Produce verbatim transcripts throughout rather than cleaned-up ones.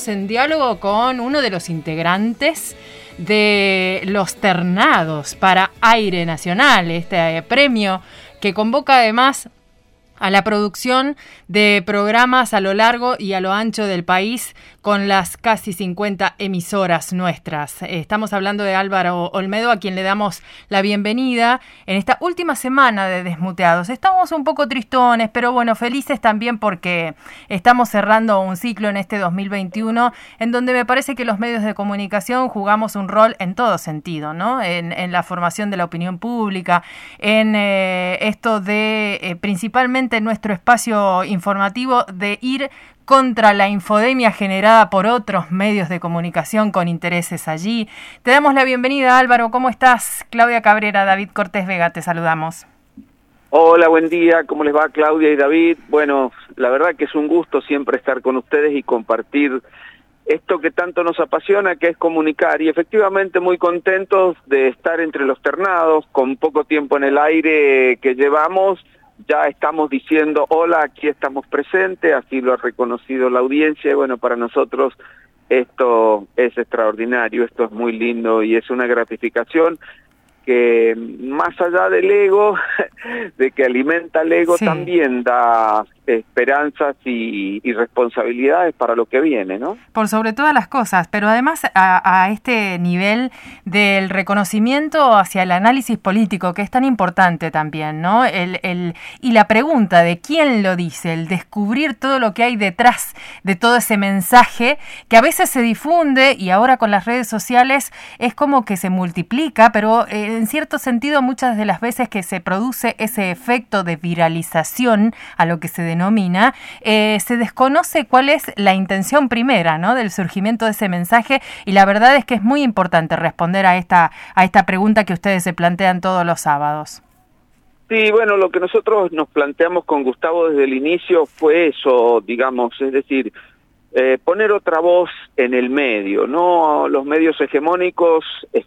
estamos en diálogo con uno de los integrantes de los ternados para Aire Nacional, este premio que convoca además a la producción de programas a lo largo y a lo ancho del país con las casi cincuenta emisoras nuestras. Estamos hablando de Álvaro Olmedo, a quien le damos la bienvenida en esta última semana de Desmuteados. Estamos un poco tristones, pero bueno, felices también porque estamos cerrando un ciclo en este dos mil veintiuno en donde me parece que los medios de comunicación jugamos un rol en todo sentido, ¿no? En, en la formación de la opinión pública, en eh, esto de eh, principalmente nuestro espacio informativo de ir contra la infodemia generada por otros medios de comunicación con intereses allí. Te damos la bienvenida, Álvaro. ¿Cómo estás? Claudia Cabrera, David Cortés Vega, te saludamos. Hola, buen día. ¿Cómo les va, Claudia y David? Bueno, la verdad que es un gusto siempre estar con ustedes y compartir esto que tanto nos apasiona, que es comunicar. Y efectivamente muy contentos de estar entre los ternados, con poco tiempo en el aire que llevamos. Ya estamos diciendo, hola, aquí estamos presentes, así lo ha reconocido la audiencia, y bueno, para nosotros esto es extraordinario, esto es muy lindo y es una gratificación que más allá del ego, de que alimenta el ego, sí, también da esperanzas y, y responsabilidades para lo que viene, ¿no? Por sobre todas las cosas, pero además a, a este nivel del reconocimiento hacia el análisis político, que es tan importante también, ¿no? El, el, y la pregunta de quién lo dice, el descubrir todo lo que hay detrás de todo ese mensaje, que a veces se difunde y ahora con las redes sociales es como que se multiplica, pero eh, en cierto sentido muchas de las veces que se produce ese efecto de viralización a lo que se denomina, eh, se desconoce cuál es la intención primera, ¿no?, del surgimiento de ese mensaje, y la verdad es que es muy importante responder a esta, a esta pregunta que ustedes se plantean todos los sábados. Sí, bueno, lo que nosotros nos planteamos con Gustavo desde el inicio fue eso, digamos, es decir, Eh, poner otra voz en el medio, ¿no? Los medios hegemónicos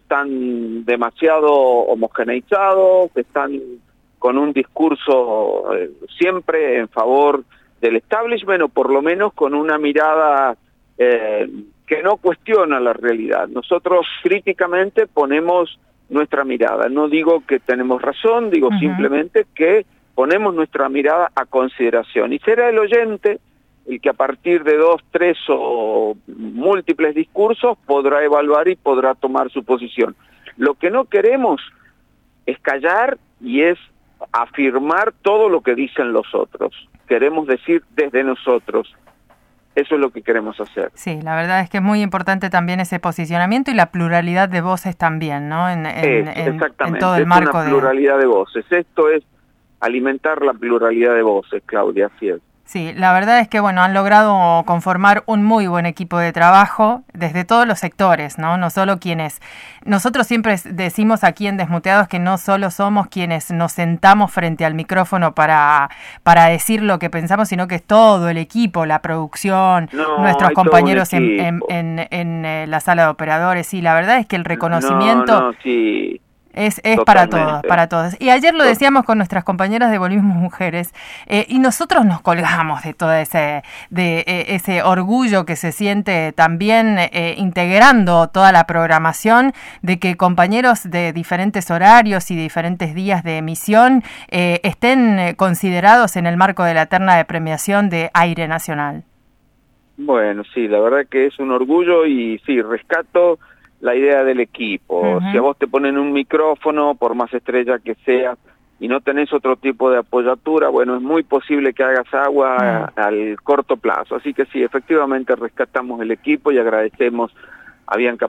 están demasiado homogeneizados, están con un discurso eh, siempre en favor del establishment, o por lo menos con una mirada eh, que no cuestiona la realidad. Nosotros críticamente ponemos nuestra mirada. No digo que tenemos razón, digo uh-huh. simplemente que ponemos nuestra mirada a consideración. Y será el oyente el que a partir de dos, tres o múltiples discursos podrá evaluar y podrá tomar su posición. Lo que no queremos es callar y es afirmar todo lo que dicen los otros. Queremos decir desde nosotros. Eso es lo que queremos hacer. Sí, la verdad es que es muy importante también ese posicionamiento y la pluralidad de voces también, ¿no? En, en, es, en, en todo el marco de... Es una pluralidad de voces. Esto es alimentar la pluralidad de voces, Claudia, así es. Sí, la verdad es que bueno, han logrado conformar un muy buen equipo de trabajo desde todos los sectores, ¿no? No solo quienes, nosotros siempre decimos aquí en Desmuteados que no solo somos quienes nos sentamos frente al micrófono para, para decir lo que pensamos, sino que es todo el equipo, la producción, no, nuestros compañeros en, en, en, en, en la sala de operadores. Sí, la verdad es que el reconocimiento... No, no, sí. Es, es para todos, para todos. Y ayer lo decíamos con nuestras compañeras de Volvimos Mujeres, eh, y nosotros nos colgamos de todo ese, de eh, ese orgullo que se siente también eh, integrando toda la programación, de que compañeros de diferentes horarios y diferentes días de emisión eh, estén considerados en el marco de la terna de premiación de Aire Nacional. Bueno, sí, la verdad que es un orgullo y sí, rescato la idea del equipo. Uh-huh. Si a vos te ponen un micrófono, por más estrella que sea, y no tenés otro tipo de apoyatura, bueno, es muy posible que hagas agua uh-huh. al corto plazo. Así que sí, efectivamente rescatamos el equipo y agradecemos a Bianca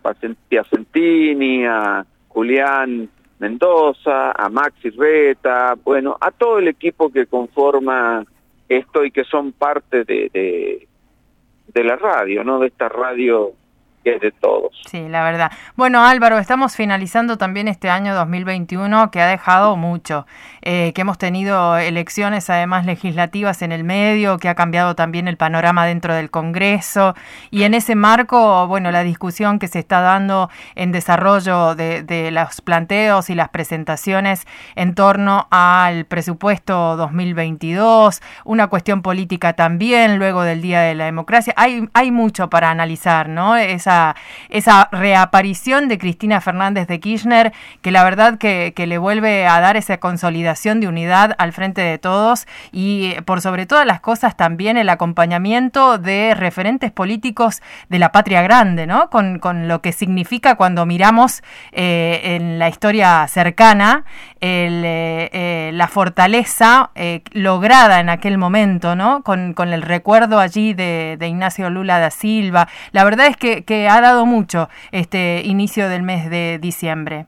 Piacentini, a Julián Mendoza, a Maxi Reta, bueno, a todo el equipo que conforma esto y que son parte de, de, de la radio, ¿no? De esta radio que es de todos. Sí, la verdad. Bueno, Álvaro, estamos finalizando también este año dos mil veintiuno que ha dejado mucho, eh, que hemos tenido elecciones además legislativas en el medio, que ha cambiado también el panorama dentro del Congreso, y en ese marco, bueno, la discusión que se está dando en desarrollo de, de los planteos y las presentaciones en torno al presupuesto dos mil veintidós, una cuestión política también luego del Día de la Democracia. Hay, hay mucho para analizar, ¿no? Esa esa reaparición de Cristina Fernández de Kirchner, que la verdad que, que le vuelve a dar esa consolidación de unidad al frente de todos, y por sobre todas las cosas también el acompañamiento de referentes políticos de la patria grande, ¿no? Con, con lo que significa cuando miramos eh, en la historia cercana el, eh, eh, la fortaleza eh, lograda en aquel momento, ¿no? Con, con el recuerdo allí de, de Ignacio Lula da Silva. La verdad es que, que ha dado mucho este inicio del mes de diciembre.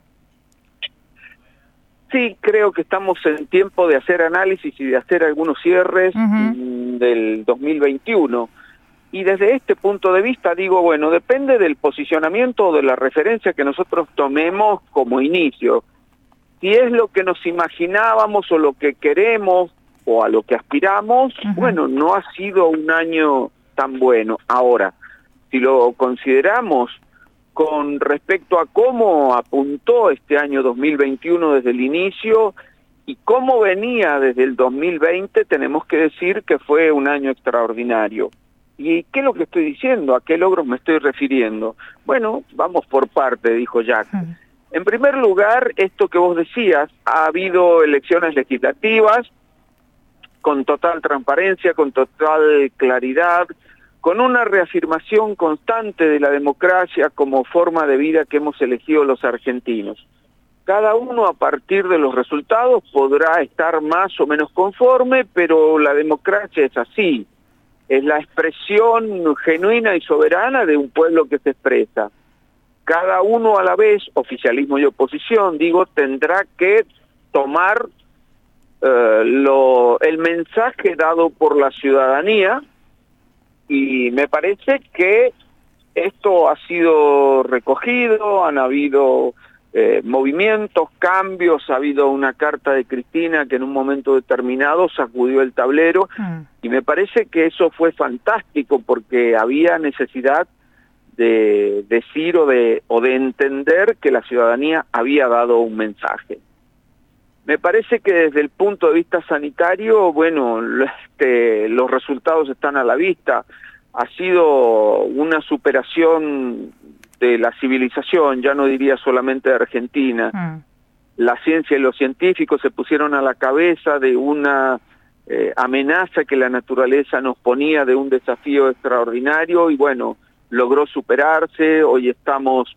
Sí, creo que estamos en tiempo de hacer análisis y de hacer algunos cierres uh-huh. del dos mil veintiuno. Y desde este punto de vista digo, bueno, depende del posicionamiento o de la referencia que nosotros tomemos como inicio. Si es lo que nos imaginábamos o lo que queremos o a lo que aspiramos, uh-huh. bueno, no ha sido un año tan bueno. Ahora, si lo consideramos con respecto a cómo apuntó este año dos mil veintiuno desde el inicio y cómo venía desde el dos mil veinte, tenemos que decir que fue un año extraordinario. ¿Y qué es lo que estoy diciendo? ¿A qué logros me estoy refiriendo? Bueno, vamos por parte, dijo Jack. En primer lugar, esto que vos decías, ha habido elecciones legislativas con total transparencia, con total claridad, con una reafirmación constante de la democracia como forma de vida que hemos elegido los argentinos. Cada uno a partir de los resultados podrá estar más o menos conforme, pero la democracia es así, es la expresión genuina y soberana de un pueblo que se expresa. Cada uno a la vez, oficialismo y oposición, digo, tendrá que tomar eh, lo, el mensaje dado por la ciudadanía. Y me parece que esto ha sido recogido, han habido eh, movimientos, cambios, ha habido una carta de Cristina que en un momento determinado sacudió el tablero, mm. y me parece que eso fue fantástico porque había necesidad de decir o de, o de entender que la ciudadanía había dado un mensaje. Me parece que desde el punto de vista sanitario, bueno, este, los resultados están a la vista. Ha sido una superación de la civilización, ya no diría solamente de Argentina. Mm. La ciencia y los científicos se pusieron a la cabeza de una eh, amenaza que la naturaleza nos ponía, de un desafío extraordinario, y bueno, logró superarse. Hoy estamos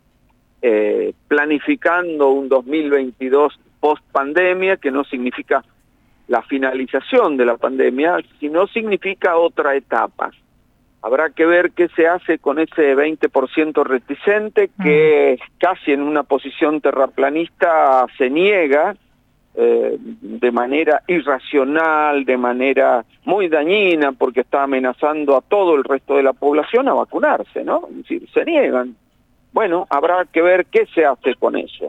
eh, planificando un dos mil veintidós post-pandemia, que no significa la finalización de la pandemia, sino significa otra etapa. Habrá que ver qué se hace con ese veinte por ciento reticente que mm. casi en una posición terraplanista se niega eh, de manera irracional, de manera muy dañina, porque está amenazando a todo el resto de la población a vacunarse, ¿no? Es decir, se niegan. Bueno, habrá que ver qué se hace con eso.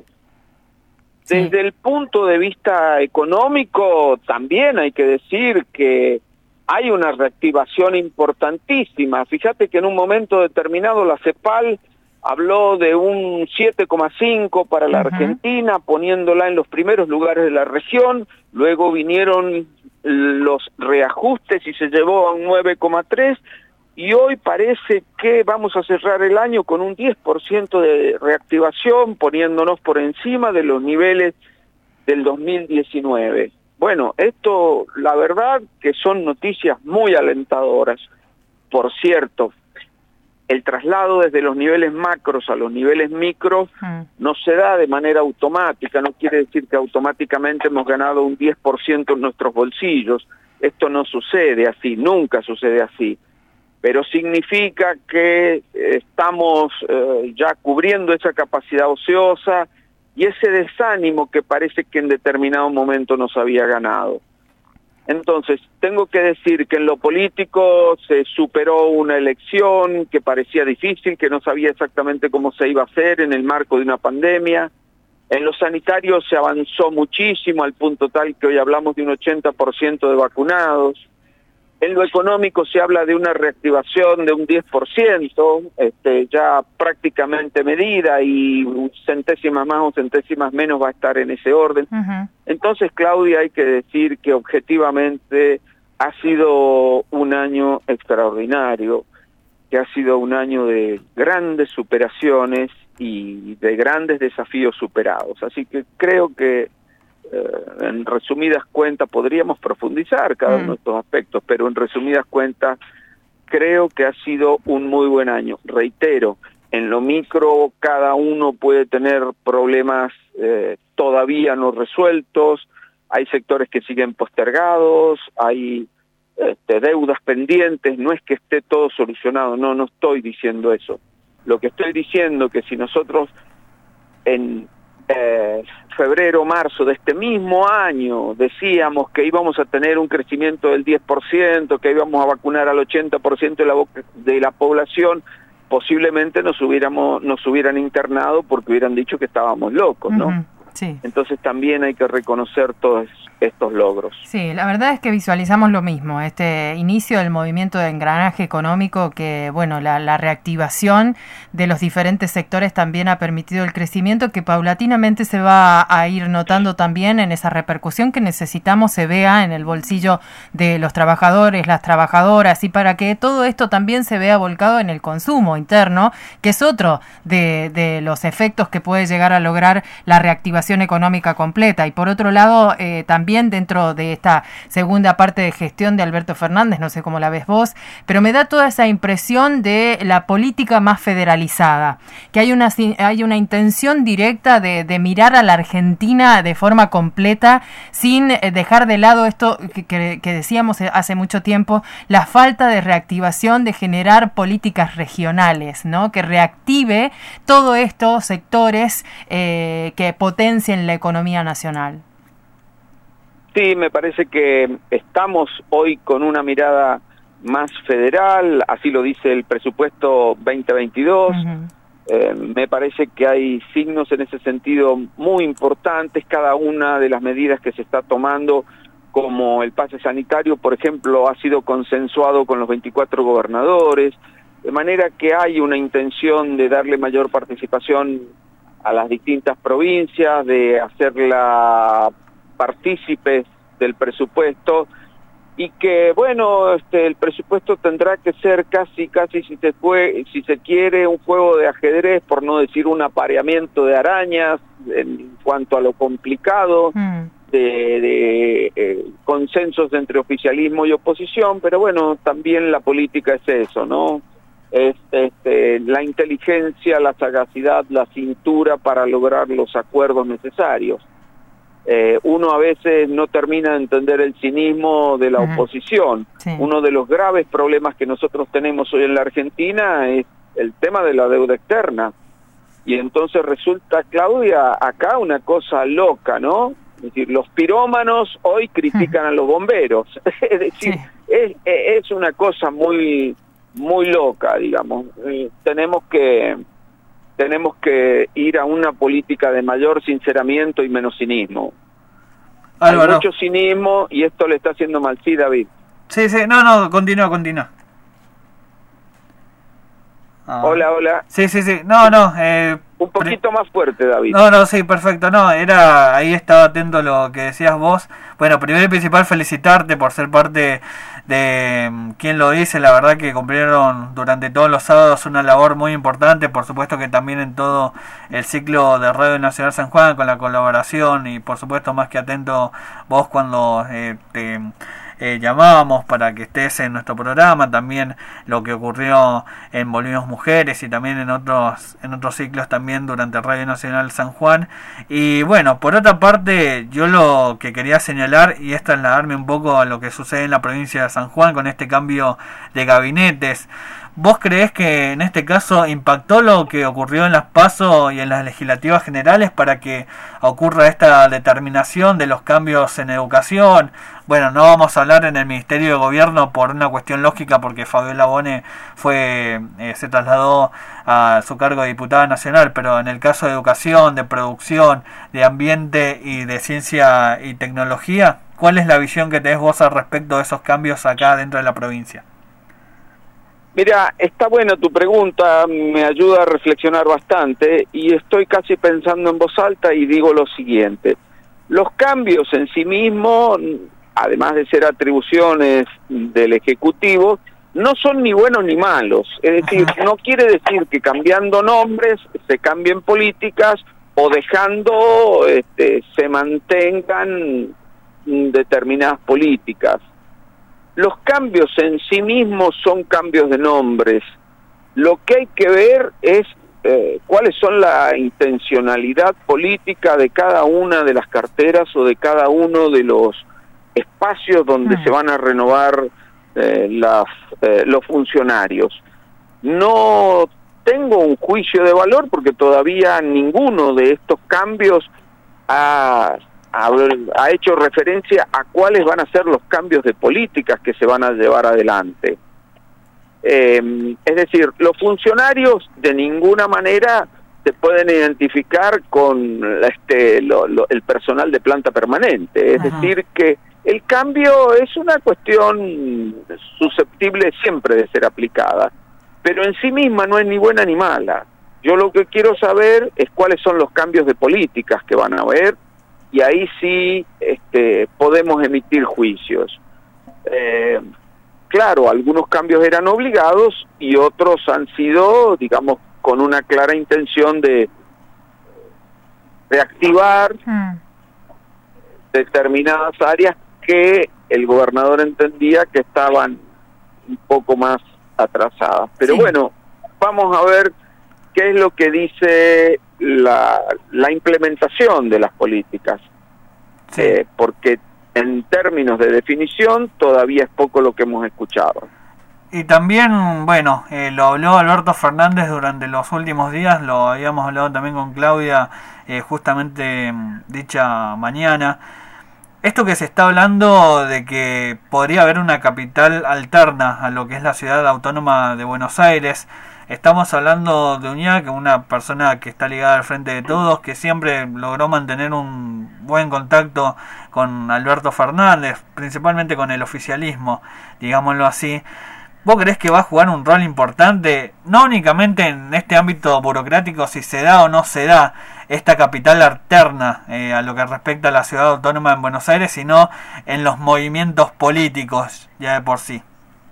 Sí. Desde el punto de vista económico, también hay que decir que hay una reactivación importantísima. Fíjate que en un momento determinado la CEPAL habló de un siete coma cinco para la uh-huh. Argentina, poniéndola en los primeros lugares de la región. Luego vinieron los reajustes y se llevó a un nueve coma tres. Y hoy parece que vamos a cerrar el año con un diez por ciento de reactivación, poniéndonos por encima de los niveles del dos mil diecinueve. Bueno, esto, la verdad, que son noticias muy alentadoras. Por cierto, el traslado desde los niveles macros a los niveles micros mm. no se da de manera automática, no quiere decir que automáticamente hemos ganado un diez por ciento en nuestros bolsillos. Esto no sucede así, nunca sucede así. Pero significa que estamos eh, ya cubriendo esa capacidad ociosa y ese desánimo que parece que en determinado momento nos había ganado. Entonces, tengo que decir que en lo político se superó una elección que parecía difícil, que no sabía exactamente cómo se iba a hacer en el marco de una pandemia. En lo sanitario se avanzó muchísimo, al punto tal que hoy hablamos de un ochenta por ciento de vacunados. En lo económico se habla de una reactivación de un diez por ciento, este, ya prácticamente medida, y centésimas más o centésimas menos va a estar en ese orden. Uh-huh. Entonces, Claudia, hay que decir que objetivamente ha sido un año extraordinario, que ha sido un año de grandes superaciones y de grandes desafíos superados. Así que creo que Eh, en resumidas cuentas, podríamos profundizar cada uno de estos aspectos, pero en resumidas cuentas, creo que ha sido un muy buen año. Reitero, en lo micro cada uno puede tener problemas eh, todavía no resueltos, hay sectores que siguen postergados, hay este, deudas pendientes, no es que esté todo solucionado, no, no estoy diciendo eso. Lo que estoy diciendo es que si nosotros en Eh, febrero, marzo de este mismo año decíamos que íbamos a tener un crecimiento del diez por ciento, que íbamos a vacunar al ochenta por ciento de la, de la población, posiblemente nos hubiéramos nos hubieran internado porque hubieran dicho que estábamos locos, ¿no? Uh-huh. Sí. Entonces también hay que reconocer todos estos logros. Sí, la verdad es que visualizamos lo mismo, este inicio del movimiento de engranaje económico que, bueno, la, la reactivación de los diferentes sectores también ha permitido el crecimiento que paulatinamente se va a ir notando también en esa repercusión que necesitamos se vea en el bolsillo de los trabajadores, las trabajadoras, y para que todo esto también se vea volcado en el consumo interno, que es otro de, de los efectos que puede llegar a lograr la reactivación económica completa. Y por otro lado, eh, también dentro de esta segunda parte de gestión de Alberto Fernández, no sé cómo la ves vos, pero me da toda esa impresión de la política más federalizada, que hay una, hay una intención directa de, de mirar a la Argentina de forma completa, sin dejar de lado esto que, que, que decíamos hace mucho tiempo, la falta de reactivación, de generar políticas regionales, ¿no? Que reactive todos estos sectores eh, que potencien la economía nacional. Sí, me parece que estamos hoy con una mirada más federal, así lo dice el presupuesto veinte veintidós. Uh-huh. Eh, me parece que hay signos en ese sentido muy importantes, cada una de las medidas que se está tomando, como el pase sanitario, por ejemplo, ha sido consensuado con los veinticuatro gobernadores, de manera que hay una intención de darle mayor participación a las distintas provincias, de hacerla partícipes del presupuesto, y que bueno, este el presupuesto tendrá que ser casi casi si se fue, si se quiere, un juego de ajedrez, por no decir un apareamiento de arañas en cuanto a lo complicado mm. de, de eh, consensos entre oficialismo y oposición, pero bueno, también la política es eso, ¿no? Es, este, la inteligencia, la sagacidad, la cintura para lograr los acuerdos necesarios. Eh, uno a veces no termina de entender el cinismo de la uh-huh. oposición. Sí. Uno de los graves problemas que nosotros tenemos hoy en la Argentina es el tema de la deuda externa. Y entonces resulta, Claudia, acá una cosa loca, ¿no? Es decir, los pirómanos hoy critican uh-huh. a los bomberos. Es decir, sí. es, es una cosa muy, muy loca, digamos. Eh, tenemos que... tenemos que ir a una política de mayor sinceramiento y menos cinismo. Álvaro. Hay mucho cinismo y esto le está haciendo mal. Sí, David. Sí, sí, no, no, continúa, continúa. Ah. Hola, hola. Sí, sí, sí, no, no. Eh, Un poquito más fuerte, David. No, no, sí, perfecto. No, era, ahí estaba atento a lo que decías vos. Bueno, primero y principal, felicitarte por ser parte de quien lo dice. La verdad que cumplieron durante todos los sábados una labor muy importante. Por supuesto que también en todo el ciclo de Radio Nacional San Juan, con la colaboración, y por supuesto más que atento vos cuando eh, te... Eh, llamábamos para que estés en nuestro programa, también lo que ocurrió en Volvimos Mujeres y también en otros en otros ciclos también durante Radio Nacional San Juan. Y bueno, por otra parte, yo lo que quería señalar y es trasladarme un poco a lo que sucede en la provincia de San Juan con este cambio de gabinetes, ¿Vos creés que en este caso impactó lo que ocurrió en las PASO y en las legislativas generales para que ocurra esta determinación de los cambios en educación? Bueno, no vamos a hablar en el Ministerio de Gobierno por una cuestión lógica, porque Fabiola Bone fue, eh, se trasladó a su cargo de diputada nacional, pero en el caso de educación, de producción, de ambiente y de ciencia y tecnología, ¿cuál es la visión que tenés vos al respecto de esos cambios acá dentro de la provincia? Mira, está buena tu pregunta, me ayuda a reflexionar bastante y estoy casi pensando en voz alta y digo lo siguiente. Los cambios en sí mismos, además de ser atribuciones del Ejecutivo, no son ni buenos ni malos. Es decir, no quiere decir que cambiando nombres se cambien políticas o dejando este, se mantengan determinadas políticas. Los cambios en sí mismos son cambios de nombres. Lo que hay que ver es eh, cuáles son la intencionalidad política de cada una de las carteras o de cada uno de los espacios donde mm. se van a renovar eh, las, eh, los funcionarios. No tengo un juicio de valor porque todavía ninguno de estos cambios ha... ha hecho referencia a cuáles van a ser los cambios de políticas que se van a llevar adelante. Eh, es decir, los funcionarios de ninguna manera se pueden identificar con este lo, lo, el personal de planta permanente. Es Ajá. decir, que el cambio es una cuestión susceptible siempre de ser aplicada, pero en sí misma no es ni buena ni mala. Yo lo que quiero saber es cuáles son los cambios de políticas que van a haber, y ahí sí este, podemos emitir juicios. Eh, claro, algunos cambios eran obligados y otros han sido, digamos, con una clara intención de reactivar hmm. determinadas áreas que el gobernador entendía que estaban un poco más atrasadas. Pero sí. bueno, vamos a ver qué es lo que dice la, la implementación de las políticas, sí. eh, porque en términos de definición todavía es poco lo que hemos escuchado. Y también, bueno, eh, lo habló Alberto Fernández durante los últimos días, lo habíamos hablado también con Claudia eh, justamente dicha mañana. Esto que se está hablando de que podría haber una capital alterna a lo que es la ciudad autónoma de Buenos Aires. Estamos hablando de Uñac, una persona que está ligada al Frente de Todos, que siempre logró mantener un buen contacto con Alberto Fernández, principalmente con el oficialismo, digámoslo así. ¿Vos creés que va a jugar un rol importante, no únicamente en este ámbito burocrático, si se da o no se da esta capital alterna eh, a lo que respecta a la ciudad autónoma en Buenos Aires, sino en los movimientos políticos ya de por sí?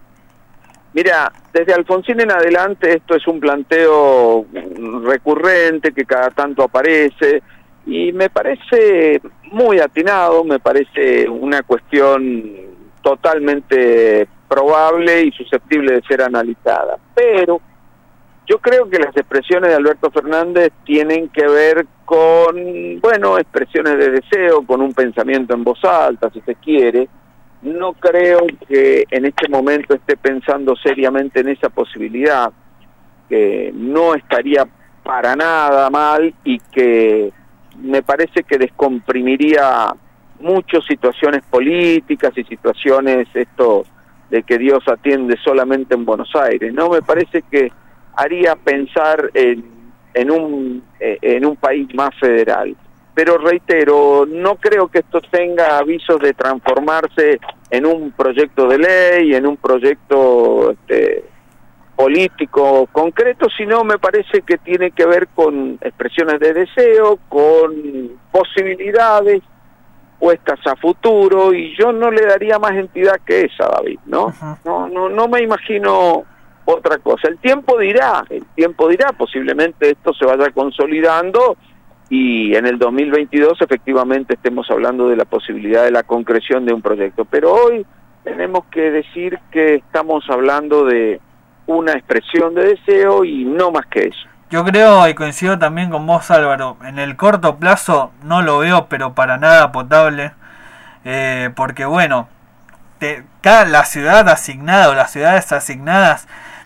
Mira, desde Alfonsín en adelante esto es un planteo recurrente que cada tanto aparece y me parece muy atinado, me parece una cuestión totalmente probable y susceptible de ser analizada. Pero yo creo que las expresiones de Alberto Fernández tienen que ver con, bueno, expresiones de deseo, con un pensamiento en voz alta, si se quiere. No creo que en este momento esté pensando seriamente en esa posibilidad, que no estaría para nada mal y que me parece que descomprimiría muchas situaciones políticas y situaciones esto de que Dios atiende solamente en Buenos Aires. No, me parece que haría pensar en, en un en un país más federal. Pero reitero, no creo que esto tenga avisos de transformarse en un proyecto de ley, en un proyecto este, político concreto, sino me parece que tiene que ver con expresiones de deseo, con posibilidades puestas a futuro, y yo no le daría más entidad que esa, David, ¿no? Uh-huh. No, no, no me imagino otra cosa. El tiempo dirá, el tiempo dirá, posiblemente esto se vaya consolidando y en el dos mil veintidós efectivamente estemos hablando de la posibilidad de la concreción de un proyecto. Pero hoy tenemos que decir que estamos hablando de una expresión de deseo y no más que eso. Yo creo, y coincido también con vos, Álvaro, en el corto plazo no lo veo, pero para nada potable, eh, porque bueno, te, cada la ciudad asignada o las ciudades asignadas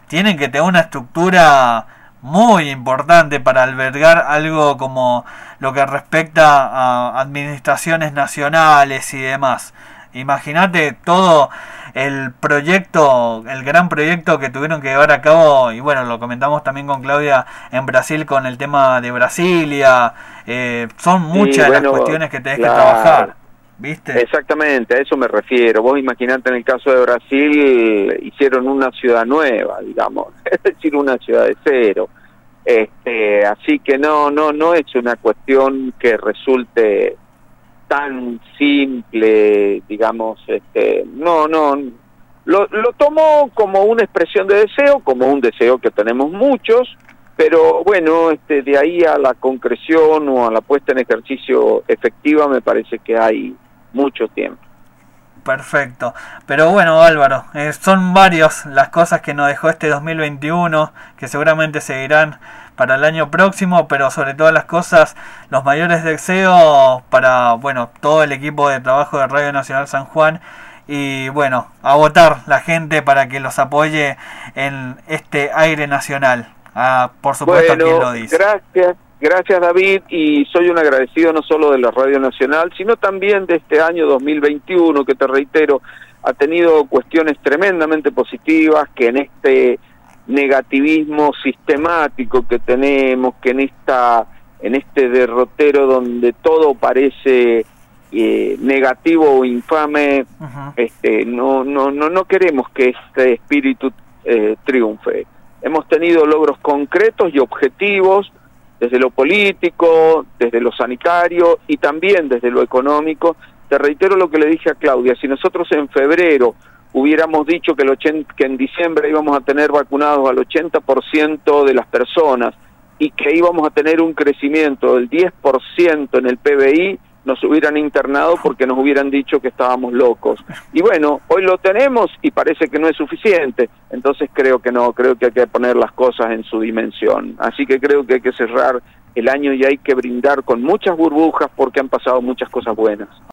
tienen que tener una estructura muy importante para albergar algo como lo que respecta a administraciones nacionales y demás. Imagínate todo el proyecto, el gran proyecto que tuvieron que llevar a cabo, y bueno, lo comentamos también con Claudia en Brasil con el tema de Brasilia. Eh, son muchas sí, bueno, las cuestiones que tenés claro. que trabajar, ¿viste? Exactamente, a eso me refiero. Vos imaginate, en el caso de Brasil hicieron una ciudad nueva, digamos, es decir, una ciudad de cero. Este, así que no, no, no es una cuestión que resulte tan simple, digamos, este, no, no, lo, lo tomo como una expresión de deseo, como un deseo que tenemos muchos, pero bueno, este, de ahí a la concreción o a la puesta en ejercicio efectiva me parece que hay mucho tiempo. Perfecto, pero bueno, Álvaro, eh, son varias las cosas que nos dejó este dos mil veintiuno, que seguramente seguirán para el año próximo, pero sobre todas las cosas, los mayores deseos para, bueno, todo el equipo de trabajo de Radio Nacional San Juan, y bueno, a votar la gente para que los apoye en este aire nacional. Ah, por supuesto, bueno, quien lo dice. Gracias. Gracias, David, y soy un agradecido no solo de la Radio Nacional, sino también de este año dos mil veintiuno, que te reitero, ha tenido cuestiones tremendamente positivas, que en este negativismo sistemático que tenemos, que en esta en este derrotero donde todo parece eh, negativo o infame, uh-huh. este, no, no, no, no queremos que este espíritu eh, triunfe. Hemos tenido logros concretos y objetivos, desde lo político, desde lo sanitario y también desde lo económico. Te reitero lo que le dije a Claudia, si nosotros en febrero hubiéramos dicho que, el ochenta, que en diciembre íbamos a tener vacunados al ochenta por ciento de las personas y que íbamos a tener un crecimiento del diez por ciento en el P B I, nos hubieran internado porque nos hubieran dicho que estábamos locos. Y bueno, hoy lo tenemos y parece que no es suficiente, entonces creo que no, creo que hay que poner las cosas en su dimensión. Así que creo que hay que cerrar el año y hay que brindar con muchas burbujas porque han pasado muchas cosas buenas.